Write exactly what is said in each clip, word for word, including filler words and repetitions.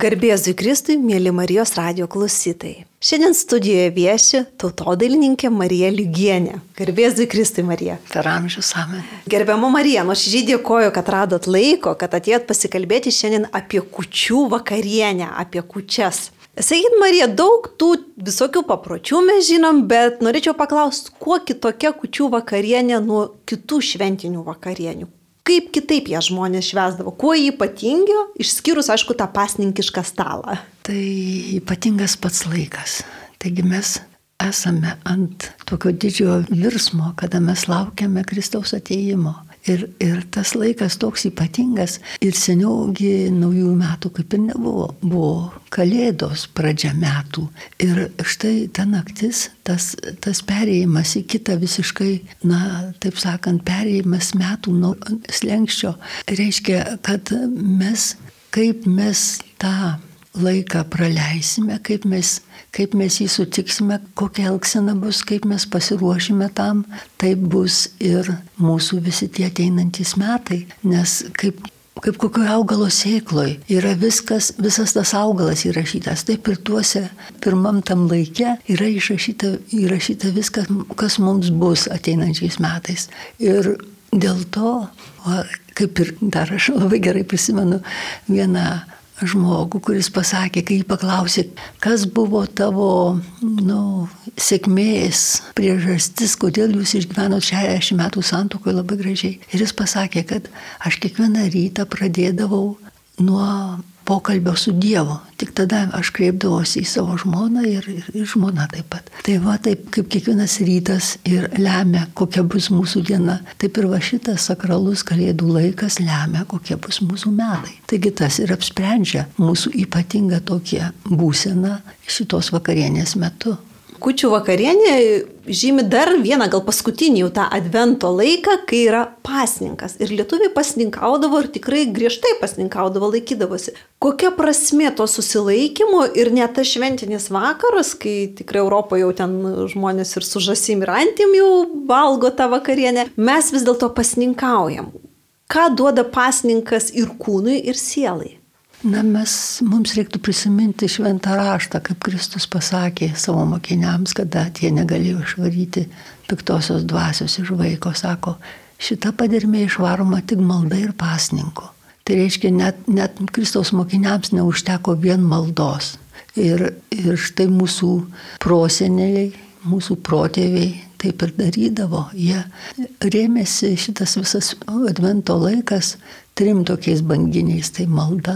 Garbėzui Kristui, mėly Marijos radijo klausytojai. Šiandien studijoje vieši tautodailininkė Marija Liugienė. Garbėzui Kristui, Marija. Per amžius amen. Gerbiama Marija, nuoširdžiai dėkoju, kad radot laiko, kad atėjot pasikalbėti šiandien apie kūčių vakarienę, apie kūčias. Sakykit, Marija, daug tų visokių papročių mes žinom, bet norėčiau paklausti, kuo kitokia kūčių vakarienė nuo kitų šventinių vakarienių? Kaip kitaip ją žmonės švęsdavo? Kuo jį ypatingi, išskyrus, aišku, tą pasninkišką stalą? Tai ypatingas pats laikas. Taigi mes esame ant tokio didžiojo virsmo, kada mes laukiame Kristaus atėjimo. Ir, ir tas laikas toks ypatingas. Ir seniaugi naujųjų metų kaip ir nebuvo. Buvo Kalėdos pradžia metų. Ir štai ta naktis, tas, tas perėjimas į kitą visiškai, na, taip sakant, perėjimas metų nuo slenkščio, reiškia, kad mes, kaip mes tą laiką praleisime, kaip mes, kaip mes jį sutiksime, kokia elgsena bus, kaip mes pasiruošime tam, taip bus ir mūsų visi tie ateinantys metai. Nes kaip, kaip kokio augalo sėkloj yra viskas, visas tas augalas įrašytas. Taip ir tuose pirmam tam laike yra įrašyta, įrašyta viskas, kas mums bus ateinančiais metais. Ir dėl to, o, kaip ir dar aš labai gerai prisimenu vieną žmogų, kuris pasakė, kai jį paklausė, kas buvo tavo nu, sėkmės priežastis, kodėl jūs išgyvenot šešiasdešimt metų santuokoje labai gražiai. Ir jis pasakė, kad aš kiekvieną rytą pradėdavau nuo pokalbio su Dievu. Tik tada aš kreipdavosi į savo žmoną ir, ir, ir žmona taip pat. Tai va taip, kaip kiekvienas rytas ir lemia, kokia bus mūsų diena, taip ir va šitas sakralus Kalėdų laikas lemia, kokie bus mūsų metai. Taigi tas ir apsprendžia mūsų ypatingą tokią būseną šitos vakarienės metu. Kūčių vakarienė žymi dar vieną, gal paskutinį jau tą advento laiką, kai yra pasninkas. Ir lietuviai pasninkaudavo ir tikrai griežtai pasninkaudavo, laikydavosi. Kokia prasmė to susilaikymo ir net tas šventinis vakaras, kai tikrai Europoje jau ten žmonės ir su žąsim ir antim jau valgo tą vakarienę, mes vis dėlto pasninkaujam. Ką duoda pasninkas ir kūnui, ir sielai? Na, mes, mums reiktų prisiminti šventą raštą, kaip Kristus pasakė savo mokiniams, kada tie negalėjo išvaryti piktosios dvasios iš vaiko. Sako, šita padermė išvaroma tik malda ir pasninku. Tai reiškia, net, net Kristaus mokiniams neužteko vien maldos. Ir, ir štai mūsų proseneliai, mūsų protėviai taip ir darydavo. Jie rėmėsi šitas visas advento laikas trim tokiais banginiais. Tai malda,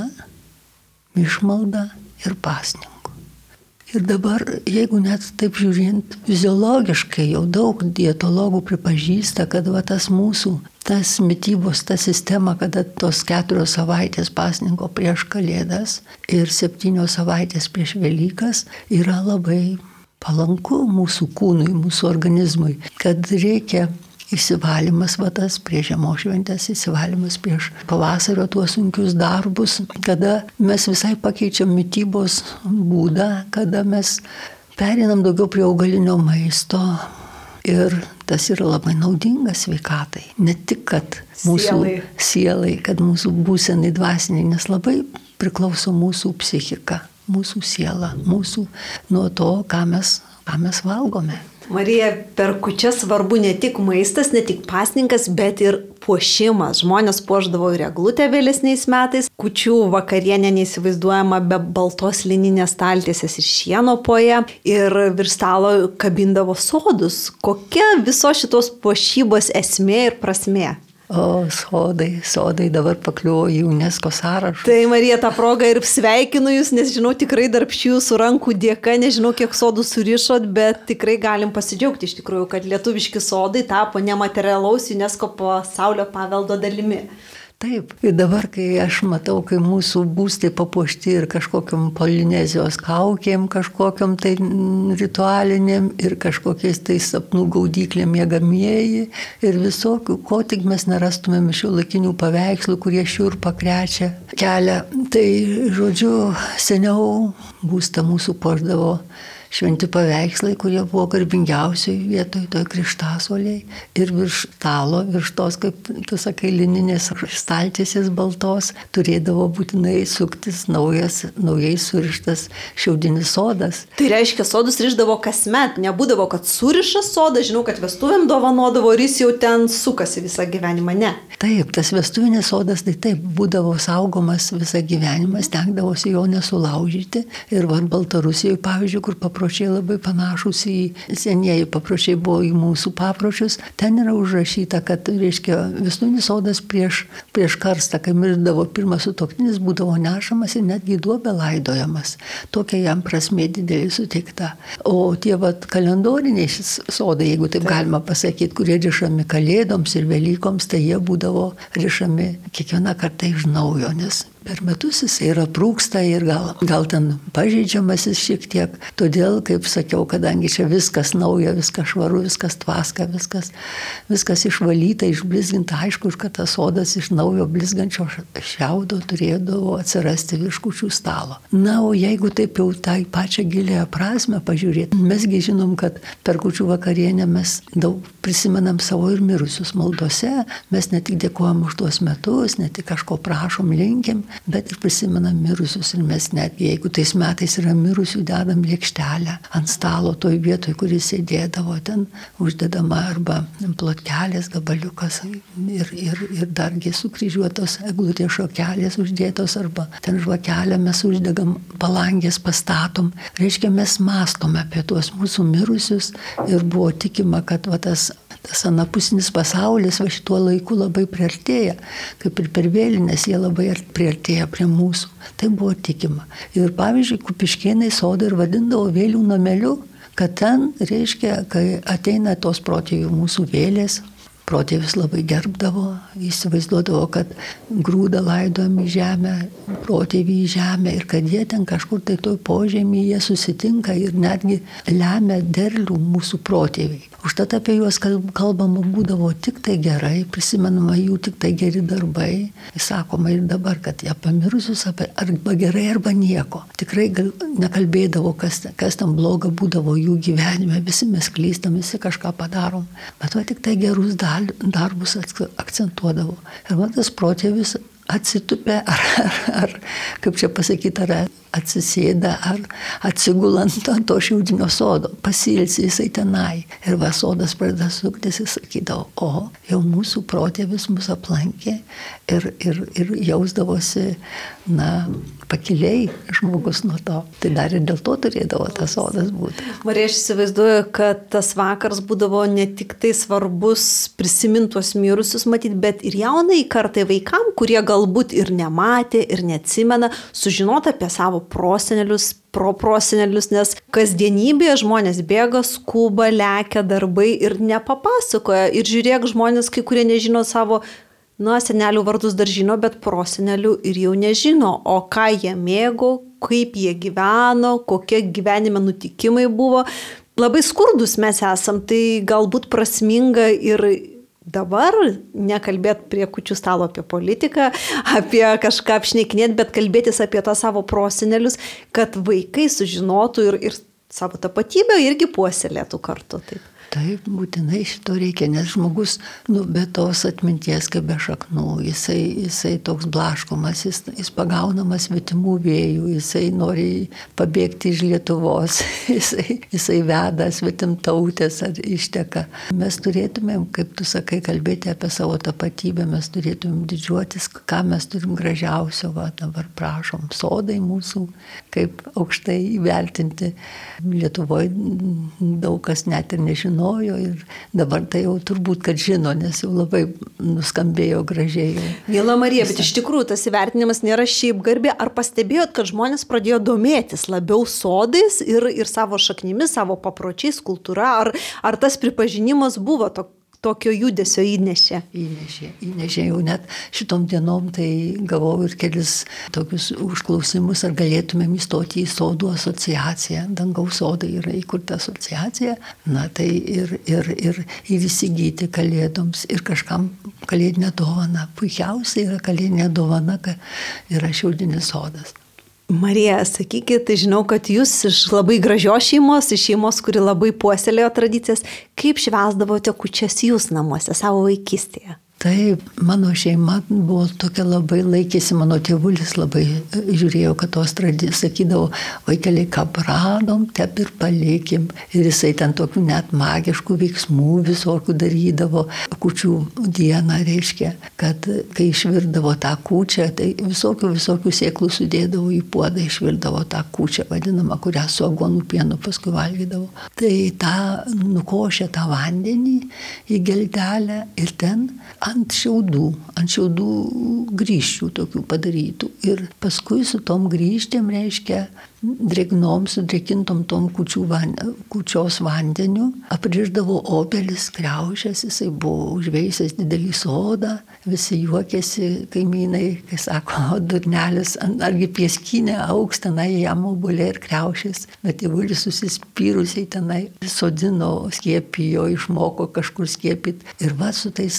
išmalda ir pasninku. Ir dabar, jeigu net taip žiūrint, fiziologiškai jau daug dietologų pripažįsta, kad va tas mūsų, tas mitybos, ta sistema, kada tos keturios savaitės pasninko prieš Kalėdas ir septynios savaitės prieš Velykas yra labai palanku mūsų kūnui, mūsų organizmui, kad reikia įsivalymas va tas prieš žiemos šventės, įsivalymas prieš pavasario tuos sunkius darbus, kada mes visai pakeičiam mitybos būdą, kada mes perinam daugiau prie augalinio maisto ir tas yra labai naudinga sveikatai. Ne tik, kad mūsų sielai, sielai kad mūsų būsenai dvasiniai, nes labai priklauso mūsų psichika, mūsų siela, mūsų nuo to, ką mes, ką mes valgome. Marija, per kūčias svarbu ne tik maistas, ne tik pasninkas, bet ir puošimas. Žmonės puošdavo ir eglutę vėlesniais metais. Kūčių vakarienė neįsivaizduojama be baltos lininės staltiesės ir šieno poje. Ir virš stalo kabindavo sodus. Kokia visos šitos puošybos esmė ir prasmė? O, sodai, sodai dabar pakliuvo į UNESCO sąrašą. Tai Marija, tą progą ir sveikinu jūs, nes žinau, tikrai darbščių jūsų rankų dėka, nežinau, kiek sodų surišot, bet tikrai galim pasidžiaugti iš tikrųjų, kad lietuviški sodai tapo nematerialaus UNESCO pasaulio paveldo dalimi. Taip, ir dabar, kai aš matau, kai mūsų būstai papuošti ir kažkokiam Polinezijos kaukėm, kažkokiam tai ritualiniam ir kažkokiais tai sapnų gaudyklėm miegamieji ir visokių, ko tik mes nerastumėm šiuolaikinių paveikslų, kurie šiurpą krečia kelią. Tai, žodžiu, seniau būstą mūsų puošdavo šventi paveikslai, kurie buvo garbingiausiai vietoj toj krikštasuoliai. Ir virš stalo, virš tos, kaip tu sakai, lininės staltiesės baltos, turėdavo būtinai suktis naujas, naujai surištas šiaudinis sodas. Tai reiškia, sodus rišdavo kasmet, nebūdavo, kad suriša sodą, žinau, kad vestuvėm dovanodavo ir jis jau ten sukasi visą gyvenimą, ne. Taip, tas vestuvinis sodas, tai taip, būdavo saugomas visą gyvenimą, stengdavosi jo nesulaužyti. Ir va, Baltarusijoje, pavyzdžiui, kur papročiai labai panašus į senieji papročiai buvo į mūsų papročius, ten yra užrašyta, kad, reiškia, vestuvinis sodas prieš, prieš karstą, kai mirdavo pirmas sutuoktinis, būdavo nešamas ir netgi duobę laidojamas. Tokia jam prasmė didelį suteikta. O tie va, kalendoriniai sodai, jeigu taip galima pasakyti, kurie rišami kalėdoms ir Velykoms, tai jie būdavo rišami kiekvieną kartą iš naujo, nes per metus jis yra prūksta ir gal, gal ten pažeidžiamas jis šiek tiek. Todėl, kaip sakiau, kadangi čia viskas nauja, viskas švaru, viskas tvaska, viskas, viskas išvalyta, išblizginta, aišku, kad tas sodas iš naujo blizgančio šiaudo turėdavo atsirasti virš kūčių stalo. Na, o jeigu taip jau tą pačią gilėją prasme pažiūrėti, mesgi žinom, kad per kūčių vakarienę mes daug prisimenam savo ir mirusius maldose, mes ne tik dėkojam už tuos metus, ne tik kažko prašom, linkim, bet ir prisimenam mirusius ir mes netgi, jeigu tais metais yra mirusių, dedam lėkštelę ant stalo toj vietoj, kuris sėdėdavo, ten uždedama arba plotkelės gabaliukas ir, ir, ir dargi sukryžiuotos eglutės šakelės uždėtos arba ten žvakelę mes uždegam, palangės pastatom. Reiškia, mes mąstom apie tuos mūsų mirusius ir buvo tikima, kad va, tas Tas anapusinis pasaulis va šituo laiku labai priartėja, kaip ir per vėlinės jie labai priartėja prie mūsų. Tai buvo tikima. Ir pavyzdžiui, Kupiškėnai sodą ir vadindavo vėlių nameliu, kad ten, reiškia, kai ateina tos protėvių mūsų vėlės, protėvis labai gerbdavo, įsivaizduodavo, kad grūdą laidojam į žemę, protėvį į žemę ir kad jie ten kažkur tai toj požemyje susitinka ir netgi lemia derlių mūsų protėviai. Užtat apie juos kalbama būdavo tik tai gerai, prisimenama jų tik tai geri darbai. Sakoma ir dabar, kad jie pamirusius apie arba gerai, arba nieko. Tikrai gal, nekalbėdavo, kas, kas tam bloga būdavo jų gyvenime. Visi mes klystam, visi kažką padarom. Bet va tik tai gerus darbus akcentuodavo. Ir man tas protėvis atsitupė, ar, ar, ar, kaip čia pasakyti, ar atsisėda, ar atsigulant ant to šiaudinio sodo, pasilsi jisai tenai. Ir va sodas pradeda suktis, jis sakydavo, o jau mūsų protėvis mus aplankė ir, ir, ir jausdavosi, na, pakiliai žmogus nuo to. Tai dar ir dėl to turėdavo tas sodas būti. Marija, aš įsivaizduoju, kad tas vakaras būdavo ne tik tai svarbus prisimintos mirusius matyti, bet ir jaunai kartai vaikam, kurie galbūt ir nematė, ir neatsimena, sužinoti apie savo prosenelius, proprosenelius, nes kasdienybėje žmonės bėga, skuba, lekia darbai ir nepapasakoja. Ir žiūrėk, žmonės, kai kurie nežino savo, na, senelių vardus dar žino, bet prosenelių ir jau nežino, o ką jie mėgo, kaip jie gyveno, kokie gyvenime nutikimai buvo. Labai skurdus mes esam, tai galbūt prasminga ir dabar nekalbėt prie kūčių stalo apie politiką, apie kažką apšneikinėti, bet kalbėtis apie tą savo prosenelius, kad vaikai sužinotų ir, ir savo tapatybę irgi puoselėtų kartu. Taip. Taip, būtinai šito reikia, nes žmogus, nu, be tos atminties kaip be šaknų, jisai, jisai toks blaškomas, jis, jis pagaunamas svetimų vėjų, jisai nori pabėgti iš Lietuvos, jisai, jisai veda svetimtautės ar išteka. Mes turėtumėm, kaip tu sakai, kalbėti apie savo tapatybę, mes turėtumėm didžiuotis, ką mes turim gražiausio, va, dabar prašom, sodai mūsų, kaip aukštai įvertinti. Lietuvoje daug kas net ir nežino, ir dabar tai jau turbūt, kad žino, nes jau labai nuskambėjo gražiai. Miela Marija, bet iš tikrųjų tas įvertinimas nėra šiaip garbė. Ar pastebėjot, kad žmonės pradėjo domėtis labiau sodais ir, ir savo šaknimis, savo papročiais, kultūra? Ar, ar tas pripažinimas buvo toks? Tokio judesio įnešė. Įnešė, įnešė jau net šitom dienom, tai gavau ir kelis tokius užklausimus, ar galėtumėm įstoti į sodų asociaciją. Dangaus sodai yra įkurta asociacija, na tai ir, ir, ir, ir įsigyti kalėdoms ir kažkam kalėdinę dovaną. Puikiausiai yra kalėdinė dovana, kad yra šiaudinis sodas. Marija, sakykit, žinau, kad jūs iš labai gražios šeimos, iš šeimos, kuri labai puoselėjo tradicijas, kaip švęsdavote kūčias jūs namuose savo vaikystėje? Taip, mano šeima buvo tokia labai laikėsi, mano tėvulis labai žiūrėjo, kad tos tradicijos, sakydavo, vaikeliai, ką radom, tep ir palikim. Ir jisai ten tokių net magiškų veiksmų visokių darydavo. Kūčių dieną reiškia, kad kai išvirdavo tą kūčią, tai visokių visokių sėklų sudėdavo į puodą, išvirdavo tą kūčią vadinamą, kurią su aguonų pienu paskui valgydavo. Tai tą nukošė tą vandenį į geldelę ir ten ant šiaudų, ant šiaudų grįžčių tokių padarytų. Ir paskui su tom grįžtėm, reiškia, drėgnom, sudrėkintom tom kūčių van, kūčios vandeniu, apriždavo obelis, kriaušės, jisai buvo užveisęs didelį sodą, visi juokėsi kaimynai, kai sako, durnelis, argi pieskinė auks, tenai jam obuoliai ir kriaušės, bet tėvulis susispyrusiai tenai sodino, skiepijo, išmoko kažkur skiepyti. Ir va su tais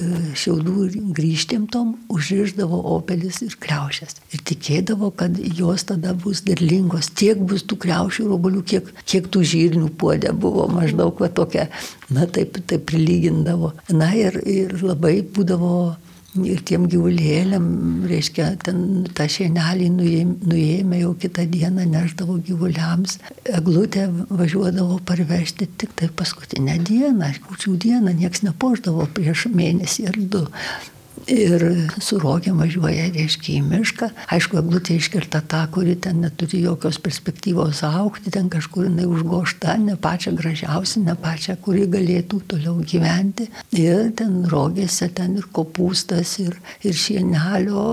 šiaudų grįžtėm tom užriždavo obelis ir kriaušės. Ir tikėdavo, kad jos tada bus derlingos. Tiek bus tų kriaušių ir obuolių, kiek, kiek tų žirnių puodė buvo, maždaug va tokia, na taip, taip prilygindavo. Na ir, ir labai būdavo ir tiem gyvulėliam, reiškia, ten tą šienelį nuėjome jau kitą dieną, neždavo gyvuliams. Eglutę važiuodavo parvežti tik tai paskutinę dieną, kūčių dieną, nieks nepoždavo prieš mėnesį ar du. Ir su rogėm važiuoja, reiškia, į mišką. Aišku, eglutė iškerta tą, kuri ten neturi jokios perspektyvos augti, ten kažkur jinai užgošta, ne pačią gražiausią, ne pačią, kuri galėtų toliau gyventi. Ir ten rogėse, ten ir kopūstas, ir, ir šienelio,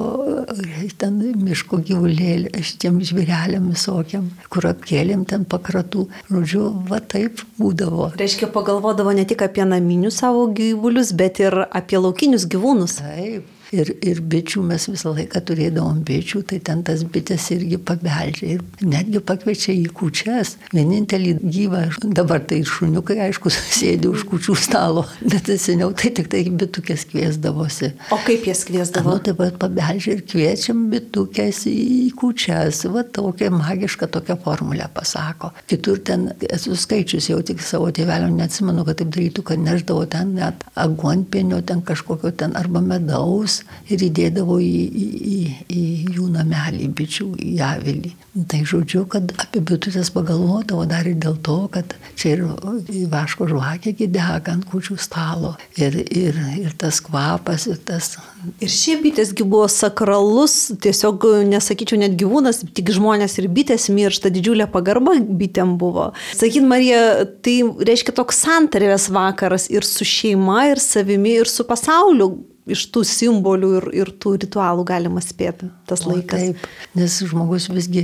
ir ten miško gyvulėlė, šitiem žvėreliam visokiam, kurapkėlėm ten pakratų. Žodžiu, va taip būdavo. Reiškia, pagalvodavo ne tik apie naminius savo gyvulius, bet ir apie laukinius gyvūnus. Taip. Ir, ir bičių mes visą laiką turėdavom bičių, tai ten tas bitės irgi pabeldžia ir netgi pakviečia į kūčias. Vienintelį gyvą, dabar tai šuniukai, aišku, sėdi už kūčių stalo, bet seniau tai tik tai bitukės kviesdavosi. O kaip jas kviesdavo? Nu, taip pat pabeldžia ir kviečiam bitukės į kūčias. Va tokia magiška tokia formulė pasako. Kitur ten esu skaičius, jau tik savo tėvelio neatsimenu, kad taip darytų, kad neždavo ten net aguonpienio, ten kažkokio ten arba medaus. Ir įdėdavo į, į, į, į jų namelį bičių, į avilį. Tai žodžiu, kad apie bitutės pagalvodavo dar ir dėl to, kad čia ir vaško žvakė dega ant kūčių stalo. Ir, ir, ir tas kvapas, ir tas... Ir šie bitėsgi buvo sakralus, tiesiog nesakyčiau net gyvūnas, tik žmonės ir bitės miršta, didžiulė pagarba bitėm buvo. Sakyt, Marija, tai reiškia toks santarvės vakaras ir su šeima, ir savimi, ir su pasauliu. Iš tų simbolių ir, ir tų ritualų galima spėti tas laikas. O, taip, nes žmogus visgi,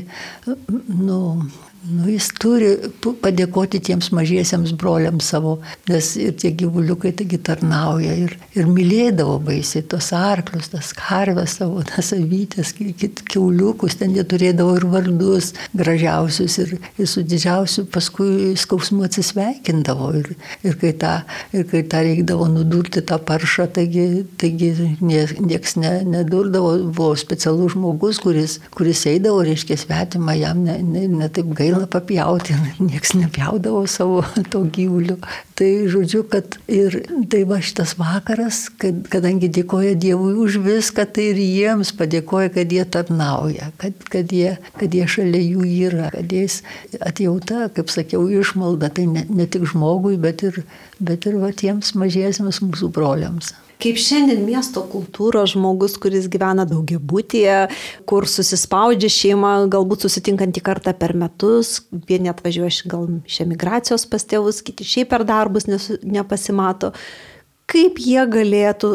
nu, nu, jis turi padėkoti tiems mažiesiems broliams savo, nes ir tie gyvuliukai taigi tarnauja ir, ir mylėdavo baisiai tos arklius, tas karves savo, tas avytės, kiauliukus, ten jie turėdavo ir vardus gražiausius ir, ir su didžiausiu paskui skausmu atsisveikindavo ir, ir, kai tą, ir kai tą reikdavo nudurti tą paršą, taigi, taigi nieks ne, nedurdavo, buvo specialus žmogus, kuris, kuris eidavo, reiškia svetimą, jam ne, ne, ne taip gaila papjauti, nieks nepjaudavo savo to gyvulių. Tai žodžiu, kad ir tai va šitas vakaras, kad, kadangi dėkoja Dievui už viską, tai ir jiems padėkoja, kad jie tarnauja, kad, kad, jie, kad jie šalia jų yra, kad jais atjauta, kaip sakiau, išmalda, tai ne, ne tik žmogui, bet ir, bet ir va tiems mažiesiems mūsų broliams. Kaip šiandien miesto kultūros žmogus, kuris gyvena daugiabutyje, kur susispaudžia šeima, galbūt susitinkantį kartą per metus, vieni atvažiuoja gal iš emigracijos pas tėvus, kiti šiaip per darbus nepasimato. Kaip jie galėtų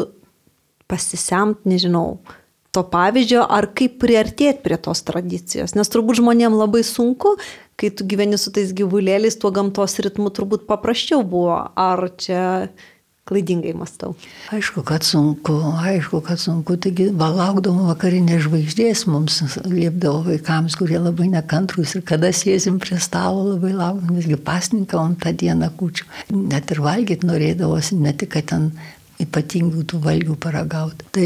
pasisemti, nežinau, to pavyzdžio, ar kaip priartėti prie tos tradicijos? Nes turbūt žmonėm labai sunku, kai tu gyveni su tais gyvulėliais, tuo gamtos ritmu turbūt paprasčiau buvo. Ar čia... klaidingai mąstau. Aišku, kad sunku, aišku, kad sunku. Taigi, laukdavo vakarinės žvaigždės, mums liepdavo vaikams, kurie labai nekantrus ir kada sėsim prie stalo, labai laukdavo, nesgi pasninkavom tą dieną kūčių. Net ir valgyti norėdavosi, ne tik, kad ten ypatingų tų valgių paragauti. Tai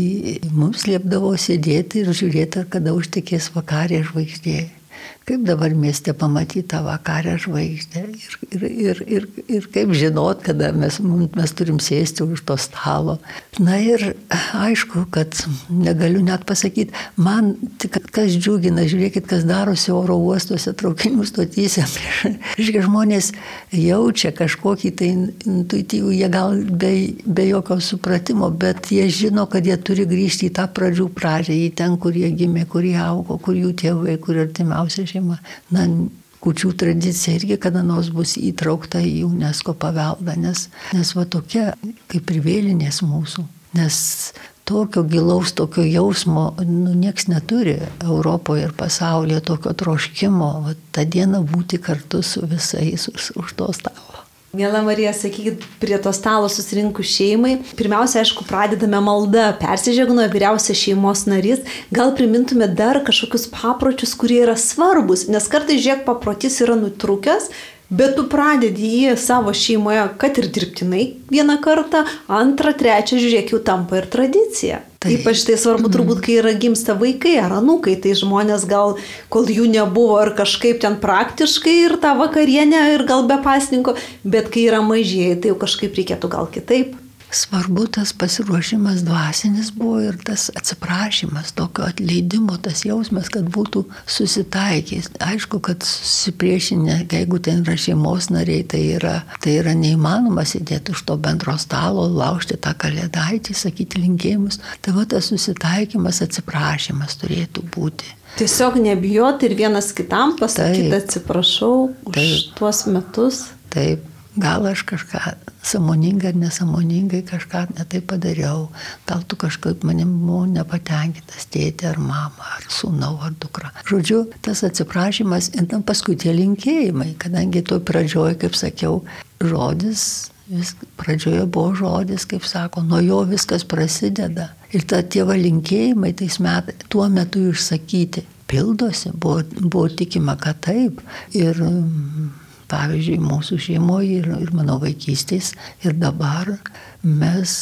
mums liepdavo sėdėti ir žiūrėti, kada užtekės vakarė žvaigždė. Kaip dabar mieste pamatyti tą vakarę žvaigždę ir, ir, ir, ir, ir kaip žinot, kada mes, mes turim sėsti už to stalo. Na ir aišku, kad negaliu net pasakyti, man tik kas džiugina, žiūrėkit, kas darosi oro uostuose, traukinių stotyse. Reiškia, žmonės jaučia kažkokį tai intuityvų, jie gal be, be jokio supratimo, bet jie žino, kad jie turi grįžti į tą pradžių pradžią, į ten, kur jie gimė, kur jie augo, kur jų tėvai, kur artimiausia šeima. Na, kūčių tradicija irgi kada nors bus įtraukta į UNESCO paveldą, nes, nes va tokia kaip ir vėlinės mūsų, nes tokio gilaus, tokio jausmo nu, nieks neturi Europoje ir pasaulyje, tokio troškimo, va, tą dieną būti kartu su visais už, už to stalo. Miela Marija, sakykit, prie to stalo susirinkus šeimai, pirmiausia, aišku, pradedame maldą, persižegnoja vyriausias šeimos narys, gal primintume dar kažkokius papročius, kurie yra svarbus, nes kartais, žiūrėk, paprotys yra nutrūkęs, bet tu pradedi jį savo šeimoje, kad ir dirbtinai vieną kartą, antrą, trečią, žiūrėk, jau tampa ir tradicija. Tai. Ypač tai svarbu turbūt, kai yra gimsta vaikai ar anūkai, tai žmonės gal, kol jų nebuvo ir kažkaip ten praktiškai ir tą vakarienę ir gal be pasninko, bet kai yra mažieji, tai jau kažkaip reikėtų gal kitaip. Svarbu tas pasiruošimas dvasinis buvo ir tas atsiprašymas, tokio atleidimo, tas jausmas, kad būtų susitaikęs. Aišku, kad susipriešinę, jeigu ten yra šeimos nariai, tai yra, tai yra neįmanoma sėdėti už to bendro stalo, laužti tą kalėdaitį, sakyti linkėjimus. Tai va tas susitaikymas, atsiprašymas turėtų būti. Tiesiog nebijoti ir vienas kitam pasakyti atsiprašau už taip, tuos metus. Taip. Gal aš kažką sąmoningai ar nesąmoningai kažką netai padariau, gal tu kažkaip manim nepatenkintas tėtė ar mama, ar sūnau, ar dukra. Žodžiu, tas atsiprašymas ir tam paskui tie linkėjimai, kadangi toj pradžioj, kaip sakiau, žodis, vis, pradžioje buvo žodis, kaip sako, nuo jo viskas prasideda. Ir ta tėva linkėjimai tais metais, tuo metu išsakyti, pildosi, buvo, buvo tikima, kad taip. Ir pavyzdžiui, mūsų šeimoje ir, ir mano vaikystės ir dabar mes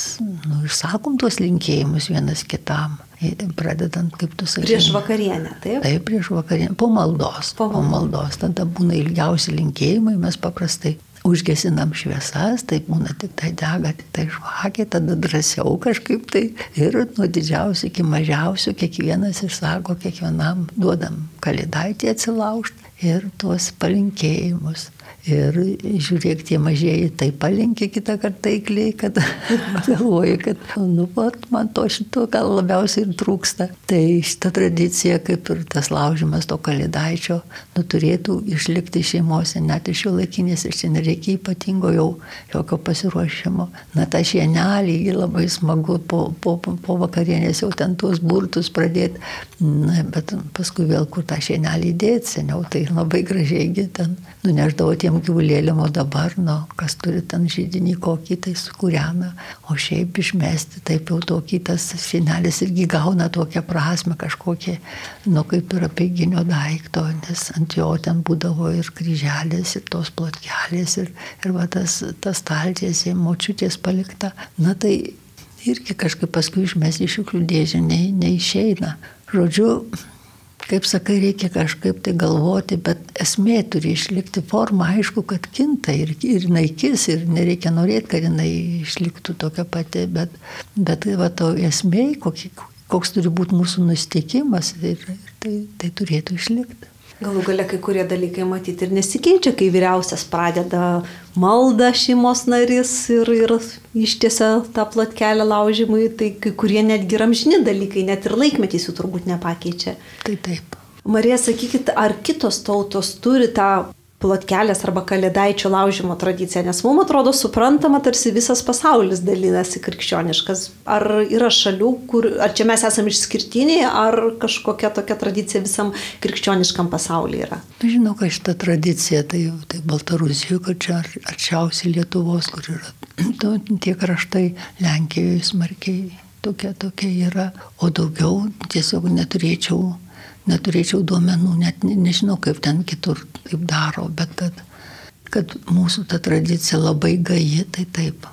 nu, išsakom tuos linkėjimus vienas kitam, pradedant, kaip tu sakai. Prieš vakarienę, taip? Taip, prieš vakarienę, po maldos. Po, po maldos. Tada būna ilgiausi linkėjimai, mes paprastai užgesinam šviesas, tai būna tik tai dega, tik tai žvakė, tada drąsiau kažkaip tai ir nuo didžiausių iki mažiausių kiekvienas išsako, kiekvienam duodam kalėdaitį atsilaužti ir tuos palinkėjimus. Ir žiūrėk, tie mažieji tai palinkė kitą kartą taikliai, kad galvoju, kad nu, vat, man to šito gal labiausiai ir trūksta. Tai šita tradicija, kaip ir tas laužimas to kalėdaičio, nu, turėtų išlikti šeimose, net iš jų laikinės, ir čia nereikia ypatingo jau jokio pasiruošimo. Na, ta šienelį labai smagu po, po, po vakarienės jau ten tuos burtus pradėti, na, bet paskui vėl kur tą šienelį dėti, seniau tai labai gražiai ten nuneždavo tiem gyvulėliam, o dabar, nu, kas turi ten židinį kokį, tai sukūrena, o šiaip išmesti, taip jau tokį tas šienelis irgi gauna tokią prasme kažkokią, nu, kaip ir apeiginio daikto, nes ant jo ten būdavo ir kryželės, ir tos plotkelės, ir, ir va tas, tas staltiesė, močiutės palikta. Na, tai irgi kažkaip paskui išmesti iš šiukšlių dėžę ne, neišeina. Žodžiu, kaip sakai, reikia kažkaip tai galvoti, bet esmė turi išlikti forma, aišku, kad kinta ir, ir naikis, ir nereikia norėti, kad jinai išliktų tokia pati, bet, bet va, to esmė, kokį, koks turi būti mūsų nusiteikimas, ir, ir tai, tai turėtų išlikti. Galų gale kai kurie dalykai matyti ir nesikeičia, kai vyriausias pradeda maldą šeimos narys ir, ir ištiesia tą plotkelę laužymui, tai kai kurie netgi amžini dalykai, net ir laikmetys jų turbūt nepakeičia. Tai taip. Marija, sakykit, ar kitos tautos turi tą plotkelės arba kalėdaičio laužymo tradiciją, nes mums atrodo suprantama, tarsi visas pasaulis dalinasi krikščioniškas. Ar yra šalių, kur, ar čia mes esame išskirtiniai, ar kažkokia tokia tradicija visam krikščioniškam pasaulyje yra? Žinau, kad šita tradicija, tai, tai Baltarusijoje, kad čia arčiausiai Lietuvos, kur yra tie kraštai, Lenkijoje smarkiai tokia, tokia yra, o daugiau tiesiog neturėčiau Neturėčiau duomenų, net ne, nežinau, kaip ten kitur taip daro, bet kad, kad mūsų ta tradicija labai gaji, tai taip.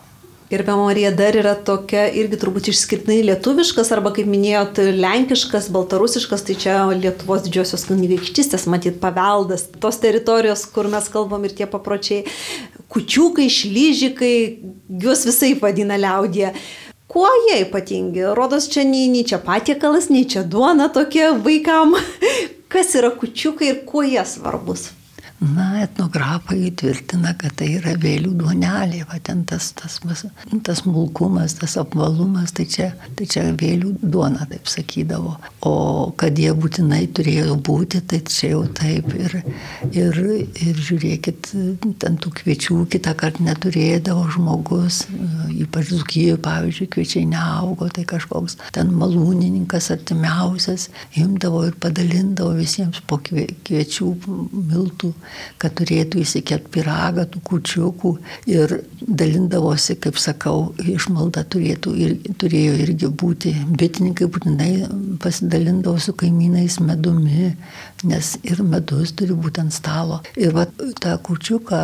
Gerbiama Marija, dar yra tokia irgi turbūt išskirtinai lietuviškas arba, kaip minėjot, lenkiškas, baltarusiškas, tai čia Lietuvos didžiosios kunigaikštystės, matyt, paveldas, tos teritorijos, kur mes kalbam ir tie papročiai, kučiukai, šlyžikai, juos visai vadina liaudyje. Kuo jie ypatingi? Rodos čia nei, nei čia patiekalas, nei čia duona tokie vaikam. Kas yra kučiukai ir kuo jie svarbus? Na, etnografai tvirtina, kad tai yra vėlių duonelė, va ten tas, tas, tas mulkumas, tas apvalumas, tai čia, tai čia vėlių duona, taip sakydavo. O kad jie būtinai turėjo būti, tai čia jau taip. Ir, ir, ir žiūrėkit, ten tų kviečių kitą kartą neturėdavo žmogus, ypač Dzūkijoje, pavyzdžiui, kviečiai neaugo, tai kažkoks ten malūnininkas artimiausias imdavo ir padalindavo visiems po kviečių miltų, kad turėtų įsikėti piragą, tų kučiukų ir dalindavosi, kaip sakau, išmalda turėtų ir, turėjo irgi būti. Bitininkai būtinai pasidalindavo su kaimynais medumi, nes ir medus turi būti ant stalo. Ir va, tą kučiuką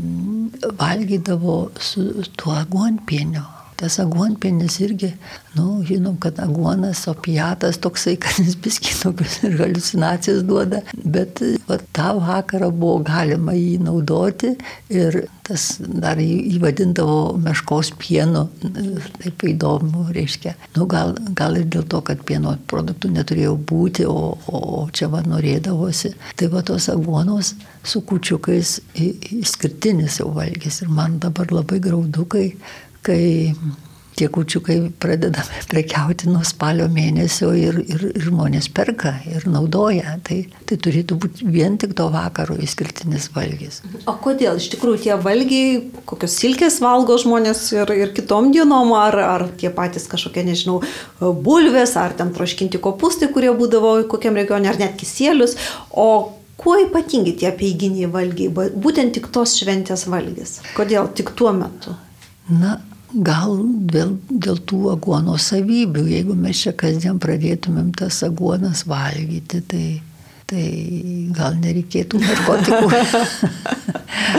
valgydavo su tuo aguonpieniu. Tas aguonpienis irgi, nu, žinom, kad aguonas, opiatas toksai, kad jis biskį tokius ir haliucinacijas duoda, bet va, tą vakarą buvo galima jį naudoti ir tas dar įvadindavo meškos pienu, taip įdomu, reiškia. Nu, gal, gal ir dėl to, kad pieno produktų neturėjo būti, o, o čia va norėdavosi. Tai va tos aguonos su kučiukais išskirtinis jau valgys ir man dabar labai graudu, kai kai tie kučiukai pradedame prekiauti nuo spalio mėnesio ir, ir, ir žmonės perka ir naudoja. Tai, tai turėtų būti vien tik to vakaro išskirtinis valgis. O kodėl? Iš tikrųjų, tie valgiai, kokios silkės valgo žmonės ir, ir kitom dienom, ar, ar tie patys kažkokie, nežinau, bulvės, ar ten troškinti kopūstai, kurie būdavo kokiam regione, ar net kisielius. O kuo ypatingi tie apeiginiai valgiai? Būtent tik tos šventės valgis. Kodėl tik tuo metu? Na, gal dėl, dėl tų aguono savybių. Jeigu mes čia kasdien pradėtumėm tas aguonas valgyti, tai, tai gal nereikėtų narkotikų.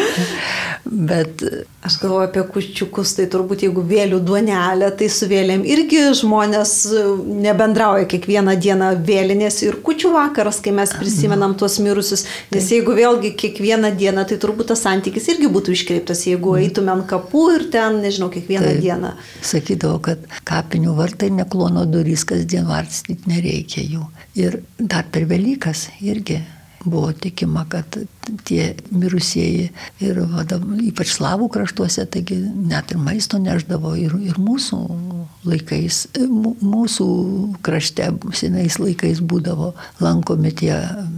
Bet aš galvoju apie kučiukus, tai turbūt jeigu vėlių duonelė, tai su vėlėm irgi žmonės nebendrauja kiekvieną dieną vėlinės ir kučių vakaras, kai mes prisimenam tuos mirusius, nes jeigu vėlgi kiekvieną dieną, tai turbūt tas santykis irgi būtų iškreiptas, jeigu eitume ant kapų ir ten, nežinau, kiekvieną tai dieną. Sakydavo, kad kapinių vartai neklono durys, kasdien varstyti nereikia jų. Ir dar per Velykas irgi buvo tikima, kad tie mirusieji ir vada, ypač slavų kraštuose, taigi net ir maisto neždavo ir, ir mūsų laikais, mūsų krašte senais laikais būdavo lankomi tie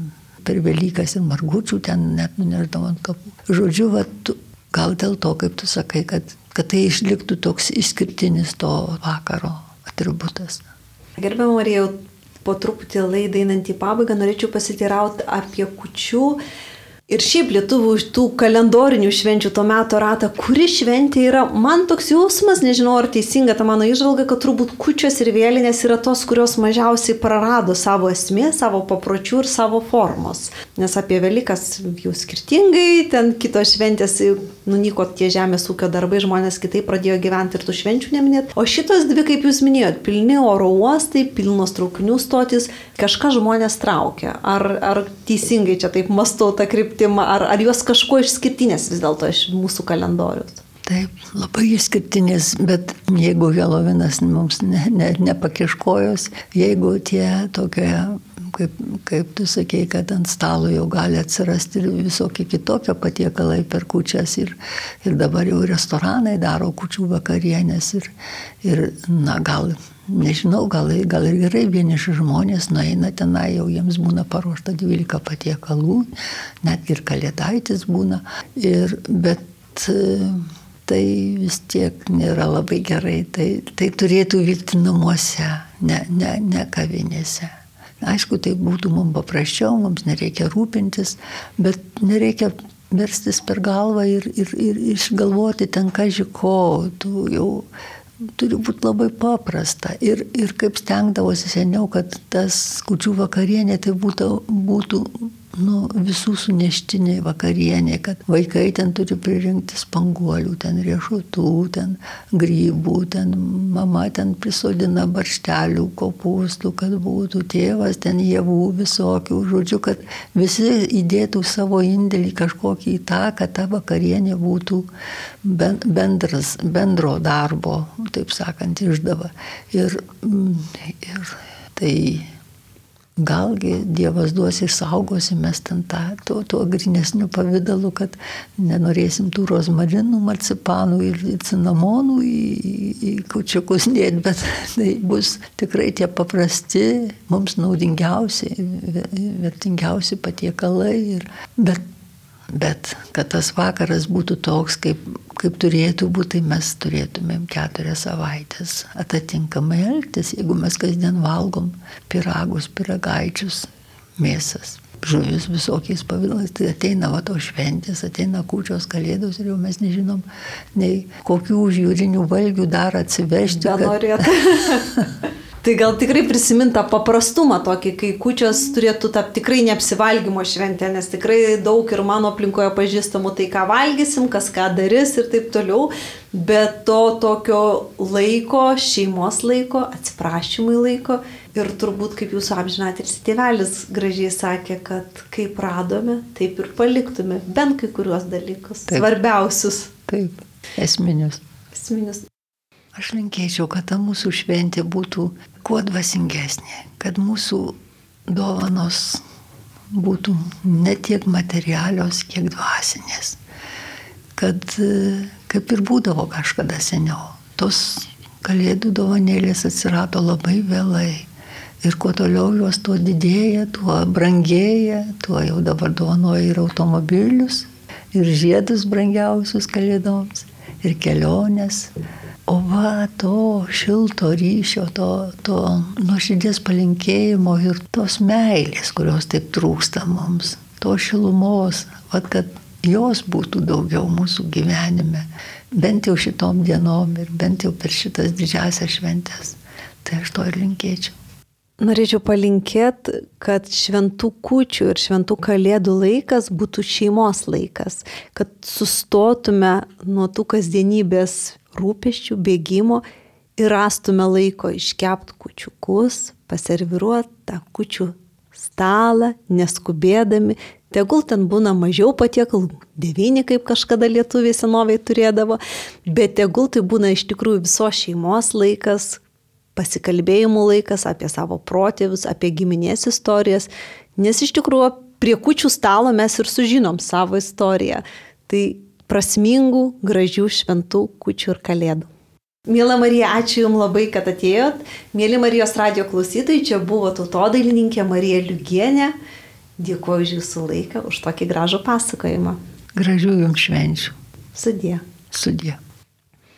per Velykas ir margučių ten net nuneždavo ant kapų. Žodžiu, va, tu, gal dėl to, kaip tu sakai, kad, kad tai išliktų toks išskirtinis to vakaro atributas. Gerbiama Marija, po truputį laidą einant į pabaigą norėčiau pasiteirauti apie kūčių ir šiaip lietuvių tų kalendorinių švenčių to meto ratą, kuri šventė yra, man toks jausmas, nežinau ar teisinga ta mano įžvalga, kad turbūt kūčios ir vėlinės yra tos, kurios mažiausiai prarado savo esmė, savo papročių ir savo formos. Nes apie Velykas jau skirtingai, ten kitos šventės nunyko tie žemės ūkio darbai, žmonės kitaip pradėjo gyventi ir tų švenčių neminėt. O šitos dvi, kaip jūs minėjot, pilni oro uostai, pilnos traukinių stotis, kažką žmonės traukia. Ar, ar teisingai čia taip mąstau tą kryptį? Ar, ar jos kažkuo išskirtinės vis dėlto iš mūsų kalendorius? Taip, labai išskirtinės, bet jeigu Helovinas mums ne, ne, nepakiškojos, jeigu tie tokie, kaip, kaip tu sakei, kad ant stalo jau gali atsirasti ir visokie kitokie patiekalai per kūčias ir, ir dabar jau restoranai daro kūčių vakarienės ir, ir na gal... Nežinau, gal, gal ir gerai vieniši žmonės nueina tenai, jau jiems būna paruošta dvylika patiekalų, net ir kalėdaitis būna. Ir, bet tai vis tiek nėra labai gerai, tai, tai turėtų vykti namuose, ne, ne, ne kavinėse. Aišku, tai būtų mums paprasčiau, mums nereikia rūpintis, bet nereikia verstis per galvą ir, ir, ir išgalvoti ten kaži ko, tu jau... Turi būti labai paprasta. Ir, ir kaip stengdavosi seniau, kad tas kūčių vakarienė tai būtų, būtų nu, visų suneštiniai vakarieniai, kad vaikai ten turi pririnkti spanguolių, ten riešutų, ten grybų, ten mama ten prisodina barštelių, kopūstų, kad būtų tėvas ten javų visokių, žodžiu, kad visi įdėtų savo indėlį kažkokį į tą, kad ta vakarienė būtų bendras, bendro darbo, taip sakant, išdava. Ir, ir tai galgi Dievas duos ir saugosim mes ten tą, tuo, tuo grynesniu pavidalu, kad nenorėsim tų rozmarinų, marcipanų ir cinamonų į, į, į kučiukus dėti, bet tai bus tikrai tie paprasti, mums naudingiausi, vertingiausi patiekalai. Ir, bet, bet kad tas vakaras būtų toks, kaip, kaip turėtų būti, tai mes turėtumėm keturias savaitės atitinkamai elgtis, jeigu mes kasdien valgom pyragus, pyragaičius, mėsas, žuvis visokiais pavidalais, tai ateina va to šventės, ateina kūčios, kalėdos ir jau mes nežinom, nei kokių jūrinių valgių dar atsivežti. Kad... Tai gal tikrai prisiminta paprastumą tokį, kai kūčios turėtų tapti tikrai neapsivalgymo šventė, nes tikrai daug ir mano aplinkoje pažįstamų tai, ką valgysim, kas ką darys ir taip toliau, bet to tokio laiko, šeimos laiko, atsiprašymui laiko ir turbūt, kaip jūsų amžinatilsį tėvelis gražiai sakė, kad kaip radome, taip ir paliktume bent kai kuriuos dalykus, taip, svarbiausius. Taip, esminius. Esminius. Aš linkėčiau, kad ta mūsų šventė būtų kuo dvasingesnė, kad mūsų dovanos būtų ne tiek materialios, kiek dvasinės. Kad kaip ir būdavo kažkada seniau, tos kalėdų dovanėlės atsirado labai vėlai. Ir kuo toliau jos tuo didėja, tuo brangėja, tuo jau dabar dovanoja ir automobilius, ir žiedus brangiausius kalėdoms, ir keliones. O va to šilto ryšio, to, to nuoširdės palinkėjimo ir tos meilės, kurios taip trūksta mums, to šilumos, va, kad jos būtų daugiau mūsų gyvenime, bent jau šitom dienom ir bent jau per šitas didžiasias šventės. Tai aš to ir linkėčiau. Norėčiau palinkėti, kad šventų kūčių ir šventų kalėdų laikas būtų šeimos laikas, kad sustotume nuo tų kasdienybės rūpesčių, bėgimo ir rastume laiko iškepti kūčiukus, paserviruoti tą kūčių stalą, neskubėdami. Tegul ten būna mažiau patiekalų, devyni, kaip kažkada lietuviai senoviai turėdavo, bet tegul tai būna iš tikrųjų visos šeimos laikas, pasikalbėjimų laikas apie savo protėvius, apie giminės istorijas, nes iš tikrųjų prie kūčių stalo mes ir sužinom savo istoriją. Tai prasmingų, gražių, šventų kūčių ir kalėdų. Miela Marija, ačiū Jums labai, kad atėjot. Mėly Marijos radijo klausytojai, čia buvo tautodailininkė Marija Liugienė. Dėkuoju už Jūsų laiką, už tokį gražų pasakojimą. Gražių Jums švenčių. Sudie. Sudie.